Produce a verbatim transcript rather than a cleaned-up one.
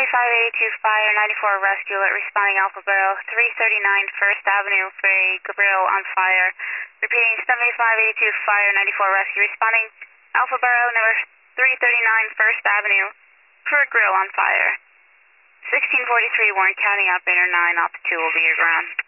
seventy-five eighty-two Fire ninety-four Rescue Alert responding Alpha Bravo three thirty-nine First Avenue for a Gabriel on fire. Repeating seventy-five eighty-two Fire ninety-four Rescue responding Alpha Bravo number three thirty-nine First Avenue for a grill on fire. sixteen forty-three Warren County, operator nine, op two will be your ground.